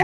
Yeah.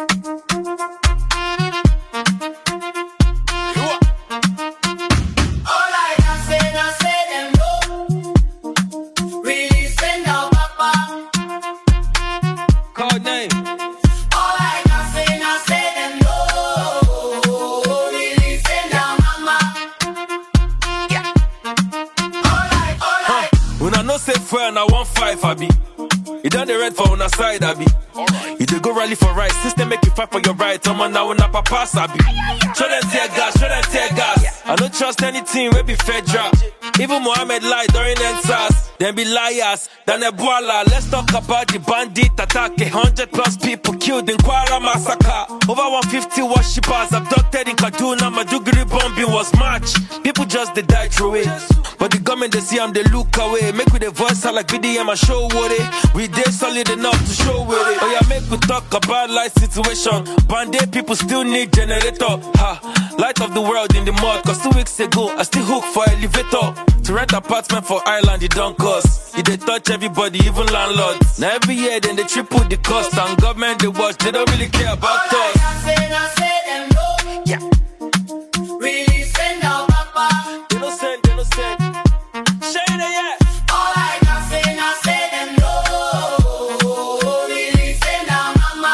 And I 1-5, I be. You done the red for on the side, I be. You dey go rally for rights, since they make you fight for your rights. I'm on now when I pass, I be. Show them tear gas, show them tear gas. I don't trust anything, we be federal. Even Mohammed lied during NSAS. Them be liars, then a boila. Let's talk about the bandit attack. 100+ people killed in Kwara massacre. Over 150 worshippers abducted in Kaduna. Maduguri bombing was March. People just they die through it. But the government they see them, they look away. Make with the voice sound like BDM and show what it. We dey solid enough to show with it. Oh yeah, make we talk about life situation. Band-Aid people still need generator. Ha, light of the world in the mud. Cause 2 weeks ago, I still hooked for elevator. To rent apartment for Ireland, it don't cost. It they touch everybody, even landlords. Now every year, then they triple the cost. And government they watch, they don't really care about us. I say them no. Yeah. Really send out papa. They don't send, they don't send. Shane, yeah. All I say them no. Really send out mama.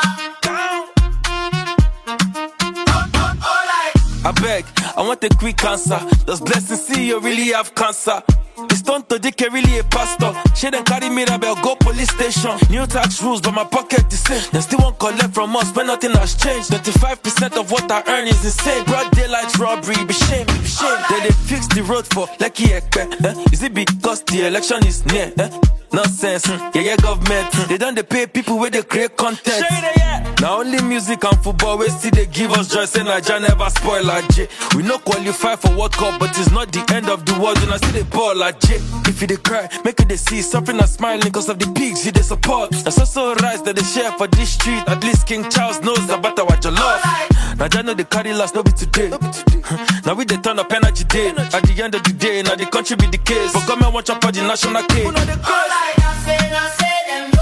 I beg, I want a quick answer. Does Blessing see you really have cancer? It's done to DK really a pastor. She then carry me to go police station. New tax rules, but my pocket is same. They still won't collect from us, but nothing has changed. 25% of what I earn is insane. Broad daylight robbery, be shame, be shame. Then they fix the road for Lucky Ekpe. Is it because the election is near? Nonsense, yeah, government. They don't they pay people where they create content. Now only music and football, we see they give us joy. Say Naija never spoil like J. We no qualify for World Cup, but it's not the end of the world. And I see they ball like J. If you they cry, make it they see something and smiling cause of the pigs you they support. That's also rice that they share for this street. At least King Charles knows about what you love. Naija know they carry last, no be today. Now we they turn up energy day. At the end of the day, now the country be the case. But government want to the national cake. I say them